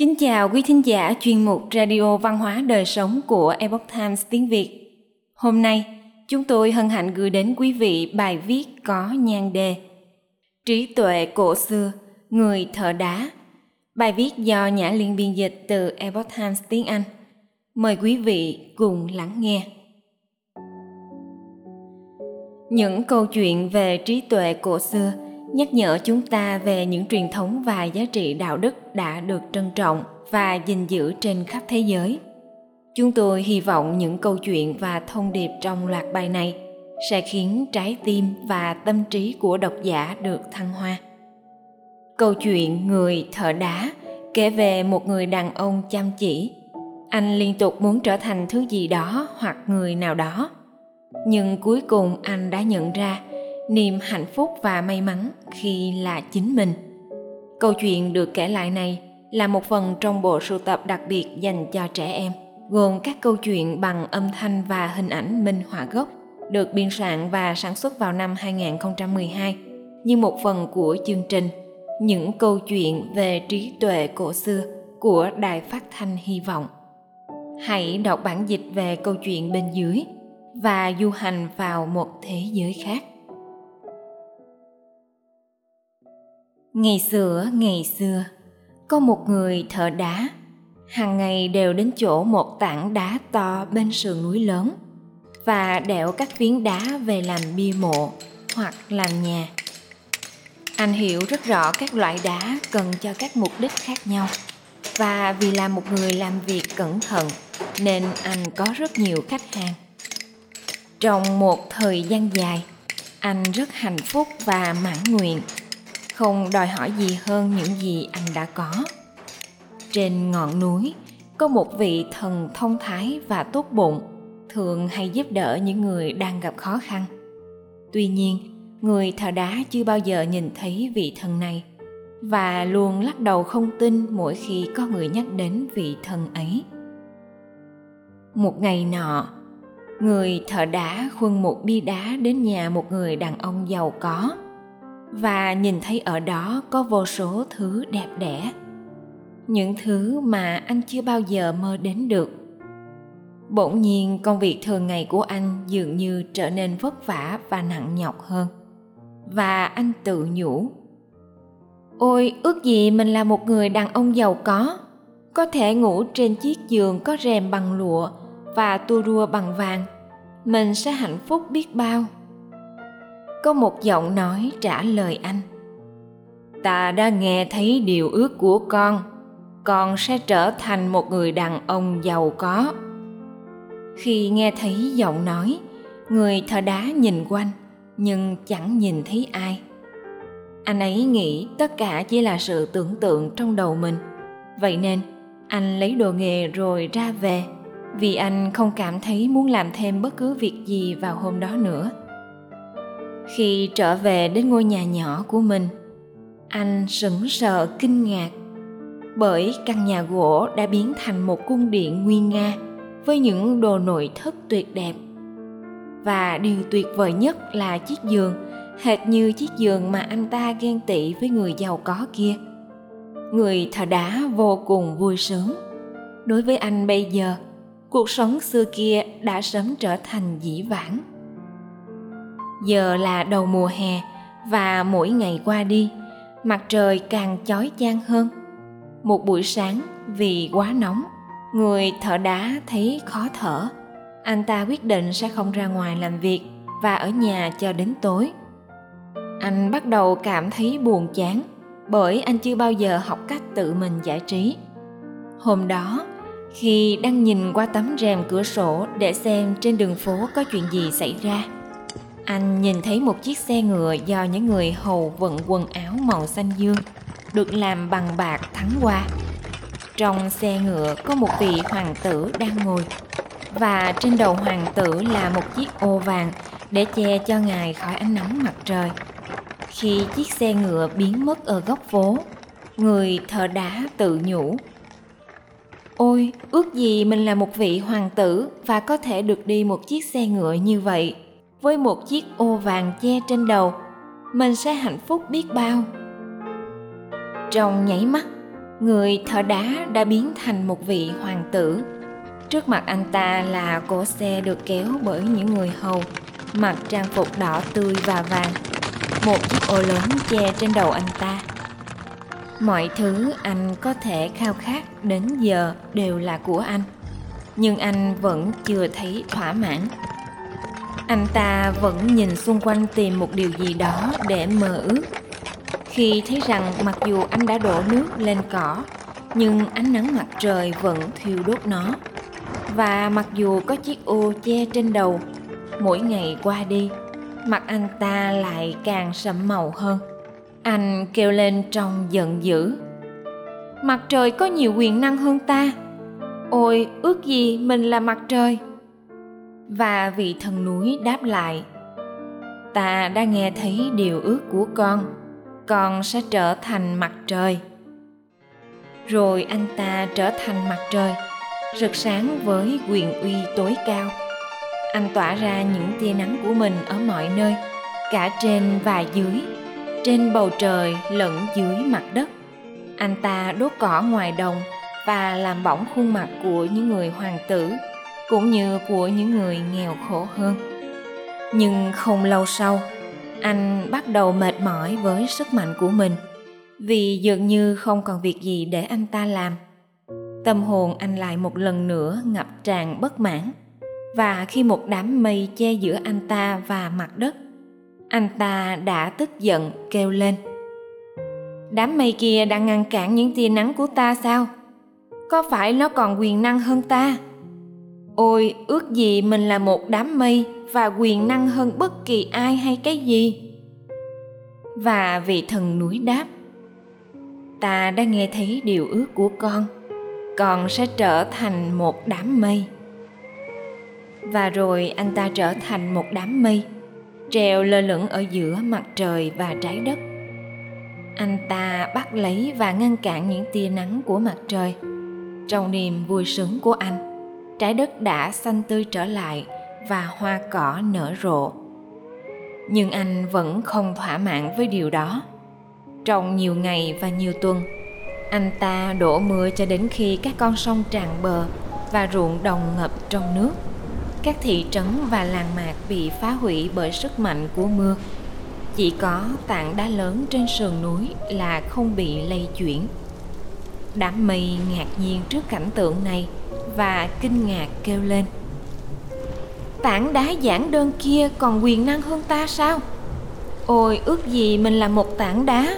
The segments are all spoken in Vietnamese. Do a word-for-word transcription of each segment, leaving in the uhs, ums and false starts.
Kính chào quý thính giả chuyên mục Radio Văn hóa Đời Sống của Epoch Times tiếng Việt. Hôm nay, chúng tôi hân hạnh gửi đến quý vị bài viết có nhan đề Trí tuệ cổ xưa, người thợ đá. Bài viết do Nhã Liên biên dịch từ Epoch Times tiếng Anh. Mời quý vị cùng lắng nghe. Những câu chuyện về trí tuệ cổ xưa nhắc nhở chúng ta về những truyền thống và giá trị đạo đức đã được trân trọng và gìn giữ trên khắp thế giới. Chúng tôi hy vọng những câu chuyện và thông điệp trong loạt bài này sẽ khiến trái tim và tâm trí của độc giả được thăng hoa. Câu chuyện Người thợ đá kể về một người đàn ông chăm chỉ. Anh liên tục muốn trở thành thứ gì đó hoặc người nào đó. Nhưng cuối cùng anh đã nhận ra niềm hạnh phúc và may mắn khi là chính mình. Câu chuyện được kể lại này là một phần trong bộ sưu tập đặc biệt dành cho trẻ em, gồm các câu chuyện bằng âm thanh và hình ảnh minh họa gốc, được biên soạn và sản xuất vào năm hai không một hai như một phần của chương trình Những câu chuyện về trí tuệ cổ xưa của Đài Phát thanh Hy vọng. Hãy đọc bản dịch về câu chuyện bên dưới và du hành vào một thế giới khác. Ngày xưa, ngày xưa, có một người thợ đá. Hàng ngày đều đến chỗ một tảng đá to bên sườn núi lớn và đẽo các phiến đá về làm bia mộ hoặc làm nhà. Anh hiểu rất rõ các loại đá cần cho các mục đích khác nhau, và vì là một người làm việc cẩn thận nên anh có rất nhiều khách hàng. Trong một thời gian dài, anh rất hạnh phúc và mãn nguyện, không đòi hỏi gì hơn những gì anh đã có. Trên ngọn núi có một vị thần thông thái và tốt bụng, thường hay giúp đỡ những người đang gặp khó khăn. Tuy nhiên, người thợ đá chưa bao giờ nhìn thấy vị thần này và luôn lắc đầu không tin mỗi khi có người nhắc đến vị thần ấy. Một ngày nọ, người thợ đá khuân một bia đá đến nhà một người đàn ông giàu có và nhìn thấy ở đó có vô số thứ đẹp đẽ, những thứ mà anh chưa bao giờ mơ đến được. Bỗng nhiên công việc thường ngày của anh dường như trở nên vất vả và nặng nhọc hơn, và anh tự nhủ: Ôi, ước gì mình là một người đàn ông giàu có, có thể ngủ trên chiếc giường có rèm bằng lụa và tua rua bằng vàng, mình sẽ hạnh phúc biết bao. Có một giọng nói trả lời anh: Ta đã nghe thấy điều ước của con, con sẽ trở thành một người đàn ông giàu có. Khi nghe thấy giọng nói, người thợ đá nhìn quanh nhưng chẳng nhìn thấy ai. Anh ấy nghĩ tất cả chỉ là sự tưởng tượng trong đầu mình. Vậy nên anh lấy đồ nghề rồi ra về, vì anh không cảm thấy muốn làm thêm bất cứ việc gì vào hôm đó nữa. Khi trở về đến ngôi nhà nhỏ của mình, anh sững sờ kinh ngạc, bởi căn nhà gỗ đã biến thành một cung điện nguy nga với những đồ nội thất tuyệt đẹp. Và điều tuyệt vời nhất là chiếc giường, hệt như chiếc giường mà anh ta ghen tị với người giàu có kia. Người thợ đá vô cùng vui sướng. Đối với anh bây giờ, cuộc sống xưa kia đã sớm trở thành dĩ vãng. Giờ là đầu mùa hè, và mỗi ngày qua đi, mặt trời càng chói chang hơn. Một buổi sáng, vì quá nóng, người thợ đá thấy khó thở. Anh ta quyết định sẽ không ra ngoài làm việc và ở nhà cho đến tối. Anh bắt đầu cảm thấy buồn chán, bởi anh chưa bao giờ học cách tự mình giải trí. Hôm đó, khi đang nhìn qua tấm rèm cửa sổ để xem trên đường phố có chuyện gì xảy ra, anh nhìn thấy một chiếc xe ngựa do những người hầu vận quần áo màu xanh dương, được làm bằng bạc thắng qua. Trong xe ngựa có một vị hoàng tử đang ngồi, và trên đầu hoàng tử là một chiếc ô vàng để che cho ngài khỏi ánh nắng mặt trời. Khi chiếc xe ngựa biến mất ở góc phố, người thợ đá tự nhủ: Ôi, ước gì mình là một vị hoàng tử và có thể được đi một chiếc xe ngựa như vậy, với một chiếc ô vàng che trên đầu, mình sẽ hạnh phúc biết bao. Trong nháy mắt, Người thợ đá đã biến thành một vị hoàng tử. Trước mặt anh ta là cỗ xe được kéo bởi những người hầu mặc trang phục đỏ tươi và vàng. Một chiếc ô lớn che trên đầu anh ta. Mọi thứ anh có thể khao khát đến giờ đều là của anh, nhưng anh vẫn chưa thấy thỏa mãn. Anh ta vẫn nhìn xung quanh tìm một điều gì đó để mơ ước. Khi thấy rằng mặc dù anh đã đổ nước lên cỏ, nhưng ánh nắng mặt trời vẫn thiêu đốt nó. Và mặc dù có chiếc ô che trên đầu, mỗi ngày qua đi, mặt anh ta lại càng sẫm màu hơn. Anh kêu lên trong giận dữ: mặt trời có nhiều quyền năng hơn ta. Ôi, ước gì mình là mặt trời. Và vị thần núi đáp lại: ta đã nghe thấy điều ước của con. Con sẽ trở thành mặt trời. Rồi anh ta trở thành mặt trời, rực sáng với quyền uy tối cao. Anh tỏa ra những tia nắng của mình ở mọi nơi, cả trên và dưới, trên bầu trời lẫn dưới mặt đất. Anh ta đốt cỏ ngoài đồng và làm bỏng khuôn mặt của những người hoàng tử, cũng như của những người nghèo khổ hơn. Nhưng không lâu sau, anh bắt đầu mệt mỏi với sức mạnh của mình, vì dường như không còn việc gì để anh ta làm. Tâm hồn anh lại một lần nữa ngập tràn bất mãn. Và khi một đám mây che giữa anh ta và mặt đất, anh ta đã tức giận kêu lên: đám mây kia đang ngăn cản những tia nắng của ta sao? Có phải nó còn quyền năng hơn ta? Ôi, ước gì mình là một đám mây và quyền năng hơn bất kỳ ai hay cái gì. Và vị thần núi đáp: ta đã nghe thấy điều ước của con. Con sẽ trở thành một đám mây. Và rồi anh ta trở thành một đám mây, treo lơ lửng ở giữa mặt trời và trái đất. Anh ta bắt lấy và ngăn cản những tia nắng của mặt trời. Trong niềm vui sướng của anh, trái đất đã xanh tươi trở lại và hoa cỏ nở rộ. Nhưng anh vẫn không thỏa mãn với điều đó. Trong nhiều ngày và nhiều tuần, anh ta đổ mưa cho đến khi các con sông tràn bờ và ruộng đồng ngập trong nước. Các thị trấn và làng mạc bị phá hủy bởi sức mạnh của mưa. Chỉ có tảng đá lớn trên sườn núi là không bị lay chuyển. Đám mây ngạc nhiên trước cảnh tượng này và kinh ngạc kêu lên: tảng đá giản đơn kia còn quyền năng hơn ta sao? Ôi, ước gì mình là một tảng đá.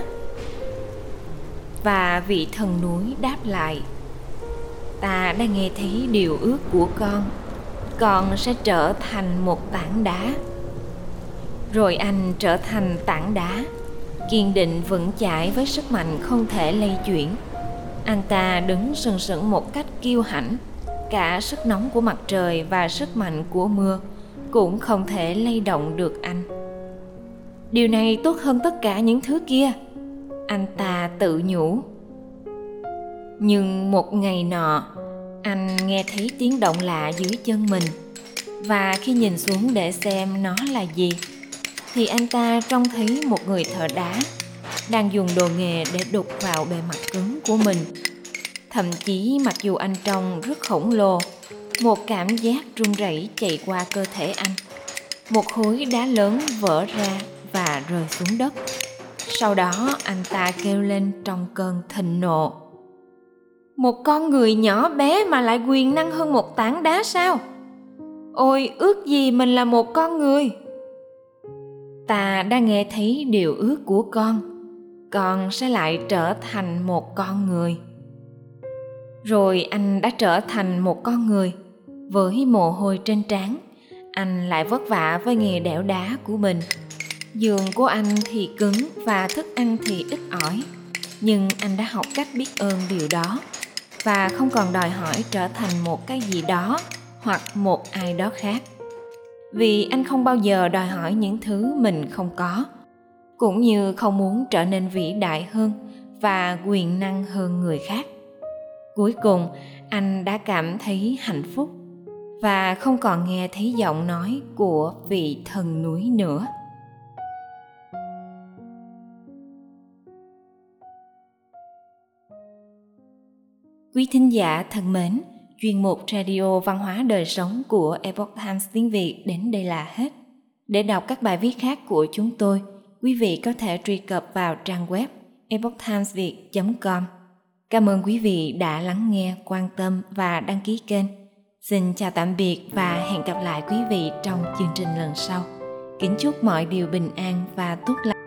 Và vị thần núi đáp lại: ta đã nghe thấy điều ước của con. Con sẽ trở thành một tảng đá. Rồi anh trở thành tảng đá, kiên định vững chãi với sức mạnh không thể lay chuyển. Anh ta đứng sừng sững một cách kiêu hãnh. Cả sức nóng của mặt trời và sức mạnh của mưa cũng không thể lay động được anh. Điều này tốt hơn tất cả những thứ kia, anh ta tự nhủ. Nhưng một ngày nọ, anh nghe thấy tiếng động lạ dưới chân mình. Và khi nhìn xuống để xem nó là gì, thì anh ta trông thấy một người thợ đá đang dùng đồ nghề để đục vào bề mặt cứng của mình. Thậm chí mặc dù anh trông rất khổng lồ, một cảm giác run rẩy chạy qua cơ thể anh. Một khối đá lớn vỡ ra và rơi xuống đất. Sau đó anh ta kêu lên trong cơn thịnh nộ: một con người nhỏ bé mà lại quyền năng hơn một tảng đá sao? Ôi, ước gì mình là một con người. Ta đã nghe thấy điều ước của con. Con sẽ lại trở thành một con người. Rồi anh đã trở thành một con người. Với mồ hôi trên trán, anh lại vất vả với nghề đẽo đá của mình. Giường của anh thì cứng và thức ăn thì ít ỏi. Nhưng anh đã học cách biết ơn điều đó và không còn đòi hỏi trở thành một cái gì đó hoặc một ai đó khác. Vì anh không bao giờ đòi hỏi những thứ mình không có, cũng như không muốn trở nên vĩ đại hơn và quyền năng hơn người khác. Cuối cùng, anh đã cảm thấy hạnh phúc và không còn nghe thấy giọng nói của vị thần núi nữa. Quý thính giả thân mến, chuyên mục Radio Văn hóa Đời Sống của Epoch Times tiếng Việt đến đây là hết. Để đọc các bài viết khác của chúng tôi, quý vị có thể truy cập vào trang web epoch times viet chấm com. Cảm ơn quý vị đã lắng nghe, quan tâm và đăng ký kênh. Xin chào tạm biệt và hẹn gặp lại quý vị trong chương trình lần sau. Kính chúc mọi điều bình an và tốt lành.